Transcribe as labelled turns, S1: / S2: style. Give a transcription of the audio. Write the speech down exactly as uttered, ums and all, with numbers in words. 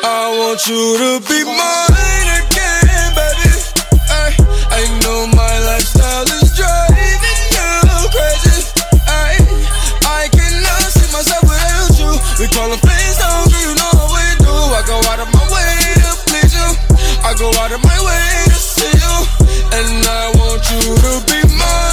S1: I want you to be mine again, baby. Ay, I know my lifestyle is driving you crazy. Ay, I cannot see myself without you. We call them friends, don't you know how we do. I go out of my way to please you. I go out of my way to see you. And I want you to be mine.